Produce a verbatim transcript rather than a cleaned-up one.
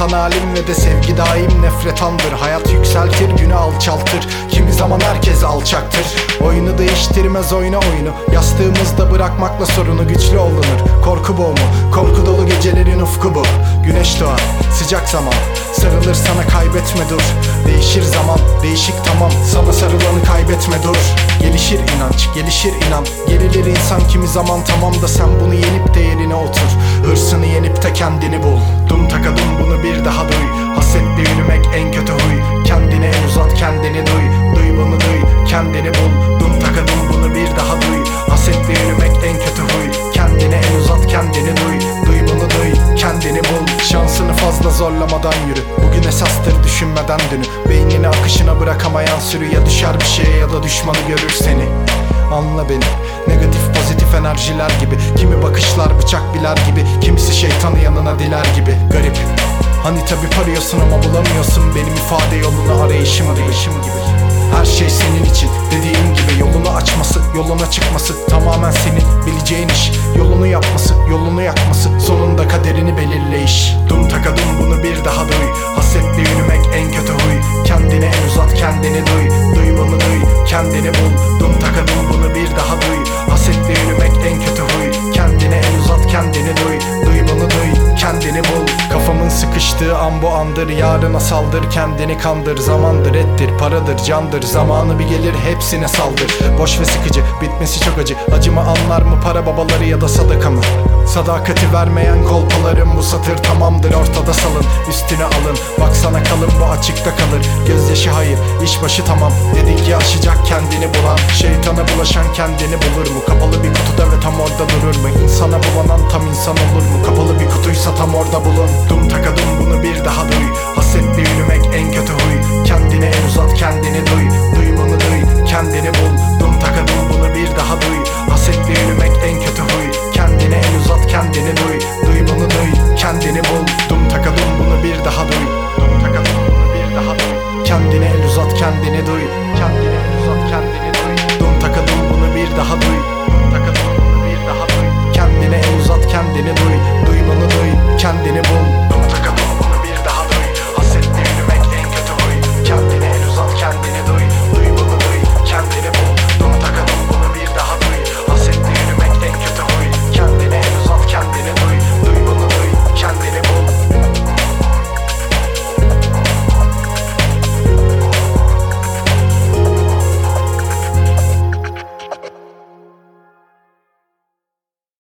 insan halim ve de sevgi daim nefret andır. Hayat yükseltir, günü alçaltır, kimi zaman herkes alçaktır. Oyunu değiştirmez oyna oyunu, yastığımızda bırakmakla sorunu güçlü olunur. Korku boğumu, korku dolu gecelerin ufku bu. Güneş doğar, sıcak zaman, sarılır sana kaybetme dur. Değişir zaman, değişik tamam, sana sarılanı kaybetme dur. Gelişir inanç, gelişir inan, gerilir insan kimi zaman tamam da sen bunu yenip de yerine otur. Hırsını yenip de kendini bul. Dum takadum bunu bir daha duy. Hasetle yürümek en kötü huy. Kendini en uzat kendini duy. Duy bunu duy, kendini bul. Dum takadum bunu bir daha duy. Hasetle yürümek en kötü huy. Kendini en uzat kendini duy. Duy bunu duy, kendini bul. Şansını fazla zorlamadan yürü. Bugün esastır düşünmeden dünü. Beynini akışına bırakamayan sürü ya düşer bir şeye ya da düşmanı görür seni. Anla beni, negatif pozitif enerjiler gibi. Kimi bakışlar bıçak biler gibi, kimisi şeytanı yanına diler gibi. Garip, hani tabi arıyorsun ama bulamıyorsun benim ifade yolunu arayışımı değişim gibi. Her şey senin için dediğim gibi, yolunu açması, yoluna çıkması tamamen senin bileceğin iş. Yolunu yapması, yolunu yakması, sonunda kaderini belirleyiş. Dum takadum bunu bir daha duy. Hasetle yürümek en kötü huy. Kendini en uzat kendini duy. Duy bunu duy, kendini bul. Dum takadum bunu bir daha duy. Hasetle yürümek en kötü huy. Kendini en uzat kendini duy. Duy bunu duy, kendini bul. Kafamın sıkıştığı an bu andır. Yarına saldır, kendini kandır. Zamandır, ettir, paradır, candır. Zamanı bir gelir hepsine saldır. Boş ve sıkıcı, bitmesi çok acı. Acımı anlar mı para babaları ya da sadaka mı? Sadakati vermeyen kolpalarım bu satır tamamdır. Ortada salın, üstüne alın. Bak sana kalın bu açıkta kalır. Gözyaşı hayır, iş başı tamam. Dedik ya aşacak kendini bulan. Şeytana bulaşan kendini bulur mu? Kapalı bir kutuda ve tam orada durur mu? İnsana bulanan tam insan olur mu? Kapalı bir kutuysa tam orada bulun. Dum takadum bunu bir daha duy. Hasetle yürümek en kötü huy. Kendini en uzat kendini duy. Duy bunu duy, kendini bul. Dum takadum bunu bir daha duy. Hasetle yürümek en kötü huy.